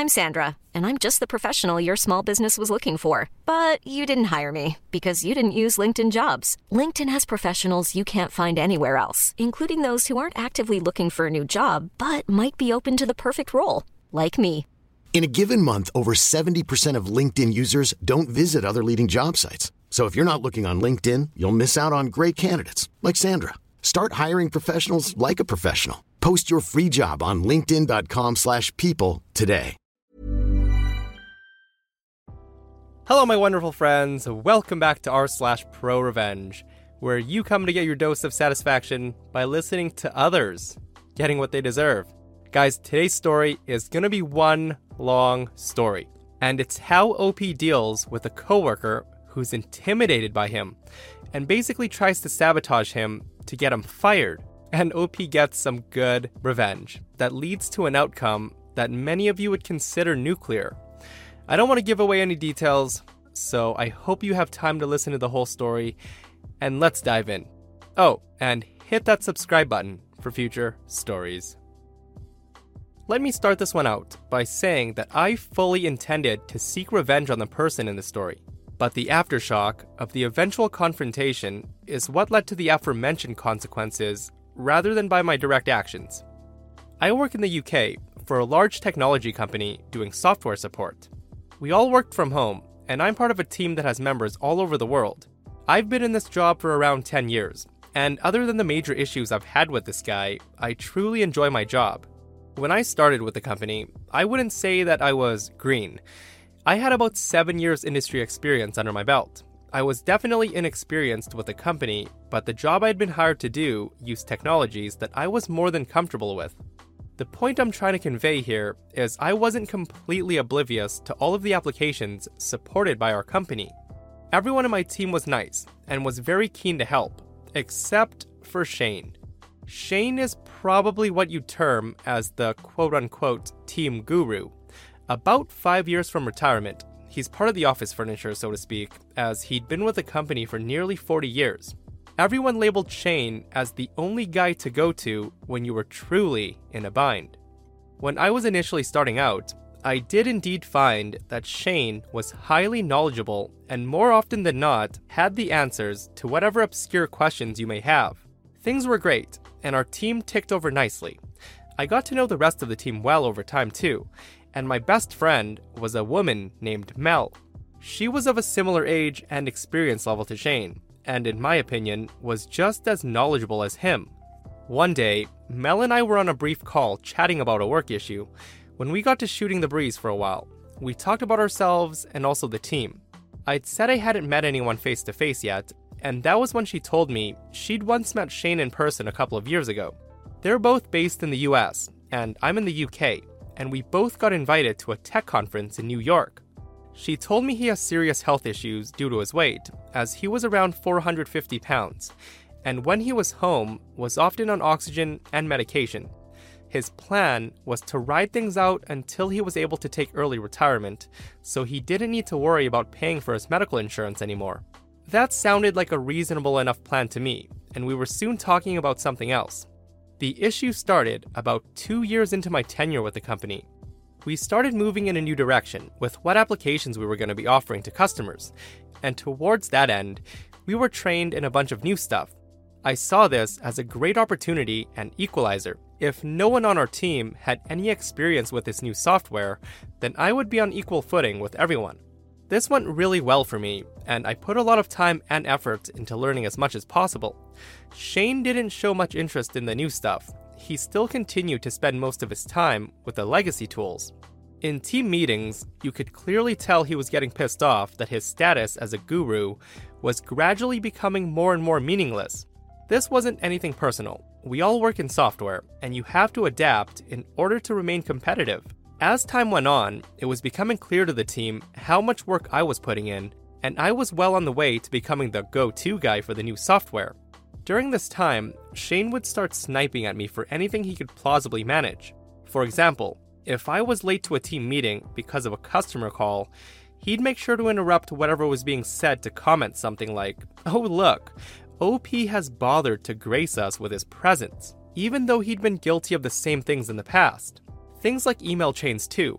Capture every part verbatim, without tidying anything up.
I'm Sandra, and I'm just the professional your small business was looking for. But you didn't hire me because you didn't use LinkedIn Jobs. LinkedIn has professionals you can't find anywhere else, including those who aren't actively looking for a new job, but might be open to the perfect role, like me. In a given month, over seventy percent of LinkedIn users don't visit other leading job sites. So if you're not looking on LinkedIn, you'll miss out on great candidates like Sandra. Start hiring professionals like a professional. Post your free job on linkedin dot com slash people today. Hello, my wonderful friends. Welcome back to r slash pro revenge, where you come to get your dose of satisfaction by listening to others getting what they deserve. Guys, today's story is going to be one long story, and it's how O P deals with a coworker who's intimidated by him and basically tries to sabotage him to get him fired. And O P gets some good revenge that leads to an outcome that many of you would consider nuclear. I don't want to give away any details, so I hope you have time to listen to the whole story, and let's dive in. Oh, and hit that subscribe button for future stories. Let me start this one out by saying that I fully intended to seek revenge on the person in the story, but the aftershock of the eventual confrontation is what led to the aforementioned consequences rather than by my direct actions. I work in the U K for a large technology company doing software support. We all worked from home, and I'm part of a team that has members all over the world. I've been in this job for around ten years, and other than the major issues I've had with this guy, I truly enjoy my job. When I started with the company, I wouldn't say that I was green. I had about seven years industry experience under my belt. I was definitely inexperienced with the company, but the job I'd been hired to do used technologies that I was more than comfortable with. The point I'm trying to convey here is I wasn't completely oblivious to all of the applications supported by our company. Everyone in my team was nice and was very keen to help, except for Shane. Shane is probably what you'd term as the quote-unquote team guru. About five years from retirement, he's part of the office furniture, so to speak, as he'd been with the company for nearly forty years. Everyone labeled Shane as the only guy to go to when you were truly in a bind. When I was initially starting out, I did indeed find that Shane was highly knowledgeable and more often than not had the answers to whatever obscure questions you may have. Things were great, and our team ticked over nicely. I got to know the rest of the team well over time too, and my best friend was a woman named Mel. She was of a similar age and experience level to Shane, and in my opinion, was just as knowledgeable as him. One day, Mel and I were on a brief call chatting about a work issue. When we got to shooting the breeze for a while, we talked about ourselves and also the team. I'd said I hadn't met anyone face to face yet, and that was when she told me she'd once met Shane in person a couple of years ago. They're both based in the U S, and I'm in the U K, and we both got invited to a tech conference in New York. She told me he has serious health issues due to his weight, as he was around four hundred fifty pounds, and when he was home, was often on oxygen and medication. His plan was to ride things out until he was able to take early retirement, so he didn't need to worry about paying for his medical insurance anymore. That sounded like a reasonable enough plan to me, and we were soon talking about something else. The issue started about two years into my tenure with the company. We started moving in a new direction with what applications we were going to be offering to customers, and towards that end, we were trained in a bunch of new stuff. I saw this as a great opportunity and equalizer. If no one on our team had any experience with this new software, then I would be on equal footing with everyone. This went really well for me, and I put a lot of time and effort into learning as much as possible. Shane didn't show much interest in the new stuff. He still continued to spend most of his time with the legacy tools. In team meetings, you could clearly tell he was getting pissed off that his status as a guru was gradually becoming more and more meaningless. This wasn't anything personal. We all work in software, and you have to adapt in order to remain competitive. As time went on, it was becoming clear to the team how much work I was putting in, and I was well on the way to becoming the go-to guy for the new software. During this time, Shane would start sniping at me for anything he could plausibly manage. For example, if I was late to a team meeting because of a customer call, he'd make sure to interrupt whatever was being said to comment something like, "Oh look, O P has bothered to grace us with his presence," even though he'd been guilty of the same things in the past. Things like email chains too.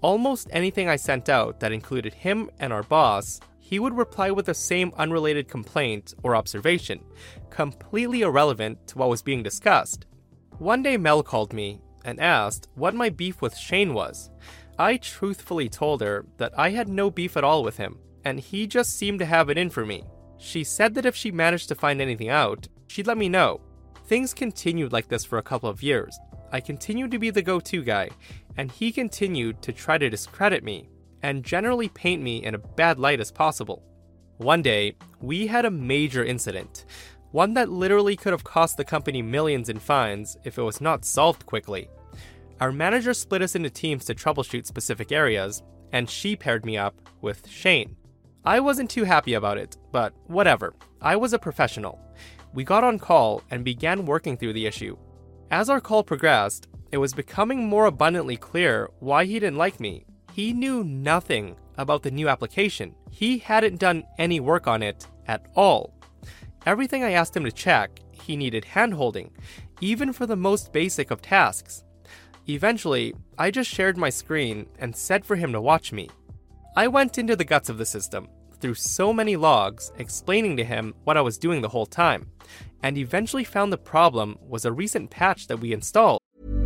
Almost anything I sent out that included him and our boss, he would reply with the same unrelated complaint or observation, completely irrelevant to what was being discussed. One day Mel called me and asked what my beef with Shane was. I truthfully told her that I had no beef at all with him, and he just seemed to have it in for me. She said that if she managed to find anything out, she'd let me know. Things continued like this for a couple of years. I continued to be the go-to guy, and he continued to try to discredit me and generally paint me in a bad light as possible. One day, we had a major incident, one that literally could have cost the company millions in fines if it was not solved quickly. Our manager split us into teams to troubleshoot specific areas, and she paired me up with Shane. I wasn't too happy about it, but whatever. I was a professional. We got on call and began working through the issue. As our call progressed, it was becoming more abundantly clear why he didn't like me. He knew nothing about the new application. He hadn't done any work on it at all. Everything I asked him to check, he needed hand-holding, even for the most basic of tasks. Eventually, I just shared my screen and said for him to watch me. I went into the guts of the system, through so many logs, explaining to him what I was doing the whole time, and eventually found the problem was a recent patch that we installed.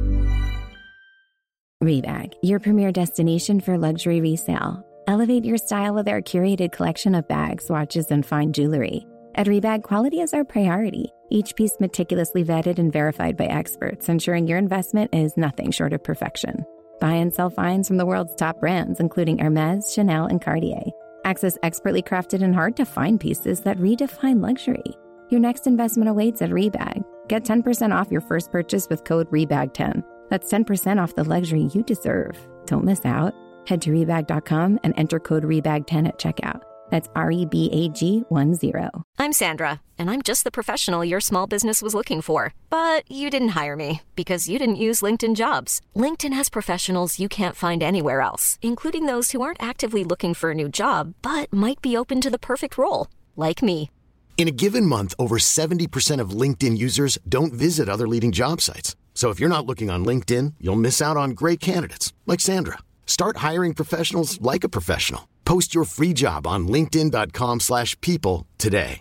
Rebag, your premier destination for luxury resale. Elevate your style with our curated collection of bags, watches, and fine jewelry. At Rebag, quality is our priority. Each piece meticulously vetted and verified by experts, ensuring your investment is nothing short of perfection. Buy and sell finds from the world's top brands, including Hermes, Chanel, and Cartier. Access expertly crafted and hard-to-find pieces that redefine luxury. Your next investment awaits at Rebag. Get ten percent off your first purchase with code R E B A G ten. That's ten percent off the luxury you deserve. Don't miss out. Head to rebag dot com and enter code R E B A G ten at checkout. That's R E B A G one zero. I'm Sandra, and I'm just the professional your small business was looking for. But you didn't hire me because you didn't use LinkedIn Jobs. LinkedIn has professionals you can't find anywhere else, including those who aren't actively looking for a new job, but might be open to the perfect role, like me. In a given month, over seventy percent of LinkedIn users don't visit other leading job sites. So if you're not looking on LinkedIn, you'll miss out on great candidates like Sandra. Start hiring professionals like a professional. Post your free job on linkedin dot com slash people today.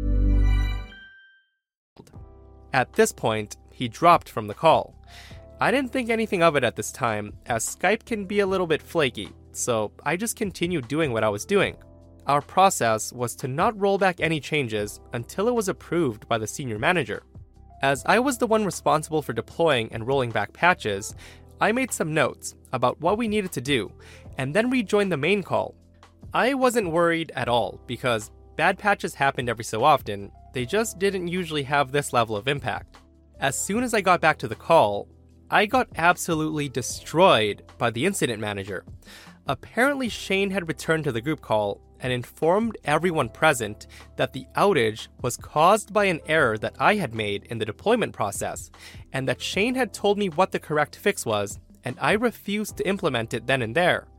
At this point, he dropped from the call. I didn't think anything of it at this time, as Skype can be a little bit flaky, so I just continued doing what I was doing. Our process was to not roll back any changes until it was approved by the senior manager. As I was the one responsible for deploying and rolling back patches, I made some notes about what we needed to do, and then rejoined the main call. I wasn't worried at all, because bad patches happened every so often, they just didn't usually have this level of impact. As soon as I got back to the call, I got absolutely destroyed by the incident manager. Apparently Shane had returned to the group call and informed everyone present that the outage was caused by an error that I had made in the deployment process, and that Shane had told me what the correct fix was, and I refused to implement it then and there.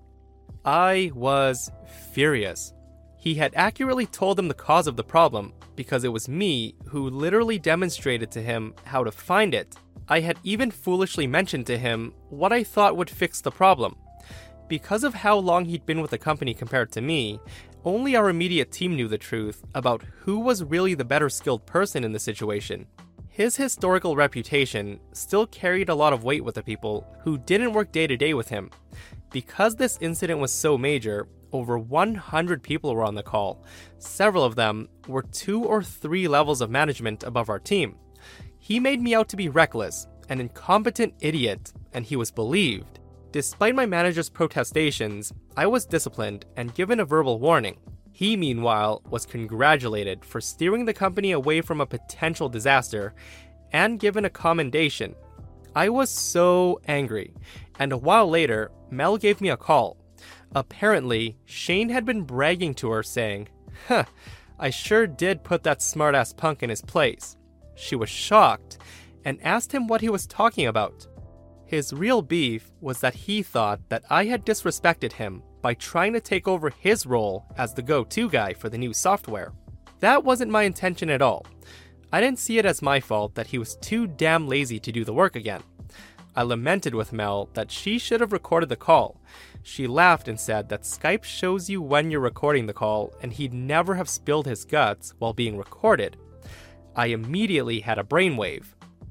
I was furious. He had accurately told him the cause of the problem, because it was me who literally demonstrated to him how to find it. I had even foolishly mentioned to him what I thought would fix the problem. Because of how long he'd been with the company compared to me, only our immediate team knew the truth about who was really the better skilled person in the situation. His historical reputation still carried a lot of weight with the people who didn't work day to day with him. Because this incident was so major, over one hundred people were on the call. Several of them were two or three levels of management above our team. He made me out to be reckless, an incompetent idiot, and he was believed. Despite my manager's protestations, I was disciplined and given a verbal warning. He, meanwhile, was congratulated for steering the company away from a potential disaster and given a commendation. I was so angry, and a while later, Mel gave me a call. Apparently, Shane had been bragging to her saying, "Huh, I sure did put that smartass punk in his place." She was shocked and asked him what he was talking about. His real beef was that he thought that I had disrespected him by trying to take over his role as the go-to guy for the new software. That wasn't my intention at all. I didn't see it as my fault that he was too damn lazy to do the work again. I lamented with Mel that she should have recorded the call, She laughed and said that Skype shows you when you're recording the call and he'd never have spilled his guts while being recorded. I immediately had a brainwave.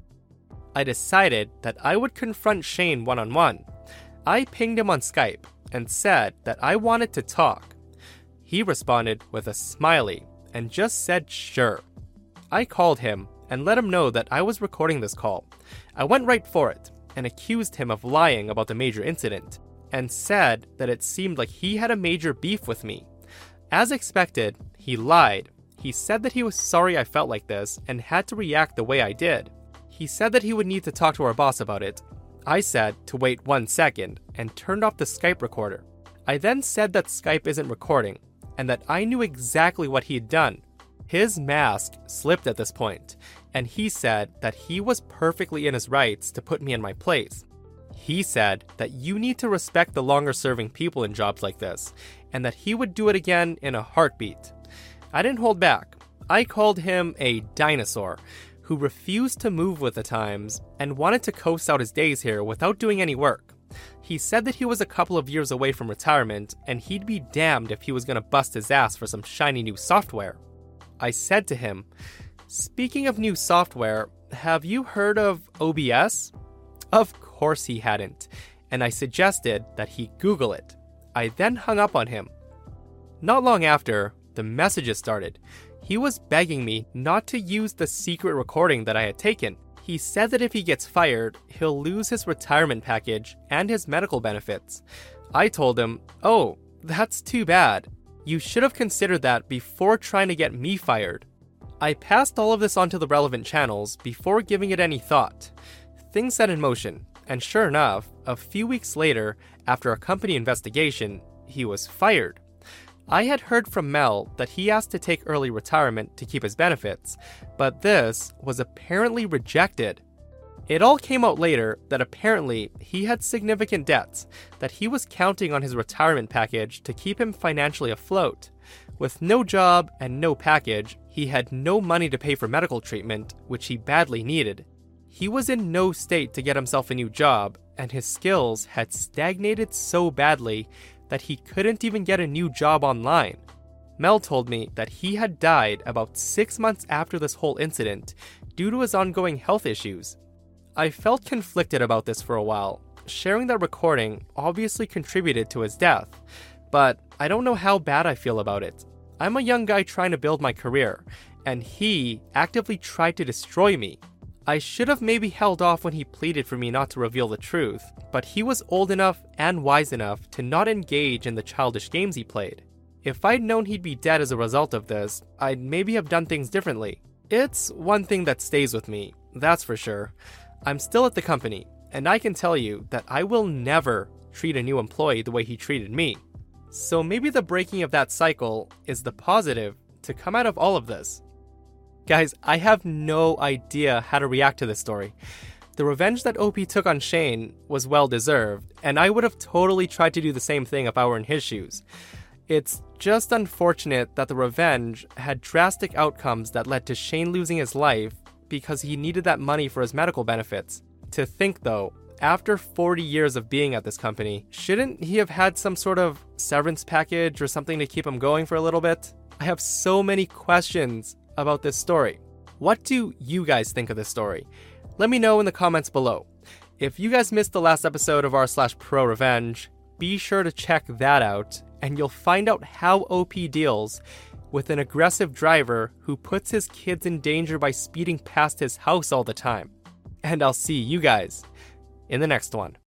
I decided that I would confront Shane one-on-one. I pinged him on Skype and said that I wanted to talk. He responded with a smiley and just said sure. I called him and let him know that I was recording this call. I went right for it and accused him of lying about the major incident and said that it seemed like he had a major beef with me. As expected, he lied. He said that he was sorry I felt like this and had to react the way I did. He said that he would need to talk to our boss about it. I said to wait one second and turned off the Skype recorder. I then said that Skype isn't recording and that I knew exactly what he had done. His mask slipped at this point, and he said that he was perfectly in his rights to put me in my place. He said that you need to respect the longer-serving people in jobs like this, and that he would do it again in a heartbeat. I didn't hold back. I called him a dinosaur who refused to move with the times and wanted to coast out his days here without doing any work. He said that he was a couple of years away from retirement, and he'd be damned if he was going to bust his ass for some shiny new software. I said to him, "Speaking of new software, have you heard of O B S?" Of course he hadn't, and I suggested that he Google it. I then hung up on him. Not long after, the messages started. He was begging me not to use the secret recording that I had taken. He said that if he gets fired, he'll lose his retirement package and his medical benefits. I told him, "Oh, that's too bad. You should have considered that before trying to get me fired." I passed all of this on to the relevant channels before giving it any thought. Things set in motion, and sure enough, a few weeks later, after a company investigation, he was fired. I had heard from Mel that he asked to take early retirement to keep his benefits, but this was apparently rejected. It all came out later that apparently he had significant debts, that he was counting on his retirement package to keep him financially afloat. With no job and no package, he had no money to pay for medical treatment, which he badly needed. He was in no state to get himself a new job, and his skills had stagnated so badly that he couldn't even get a new job online. Mel told me that he had died about six months after this whole incident due to his ongoing health issues. I felt conflicted about this for a while. Sharing that recording obviously contributed to his death, but I don't know how bad I feel about it. I'm a young guy trying to build my career, and he actively tried to destroy me. I should have maybe held off when he pleaded for me not to reveal the truth, but he was old enough and wise enough to not engage in the childish games he played. If I'd known he'd be dead as a result of this, I'd maybe have done things differently. It's one thing that stays with me, that's for sure. I'm still at the company, and I can tell you that I will never treat a new employee the way he treated me. So maybe the breaking of that cycle is the positive to come out of all of this. Guys, I have no idea how to react to this story. The revenge that O P took on Shane was well deserved, and I would have totally tried to do the same thing if I were in his shoes. It's just unfortunate that the revenge had drastic outcomes that led to Shane losing his life because he needed that money for his medical benefits. To think though, after forty years of being at this company, shouldn't he have had some sort of severance package or something to keep him going for a little bit? I have so many questions about this story. What do you guys think of this story? Let me know in the comments below. If you guys missed the last episode of r slash pro revenge, be sure to check that out, and you'll find out how O P deals with an aggressive driver who puts his kids in danger by speeding past his house all the time. And I'll see you guys in the next one.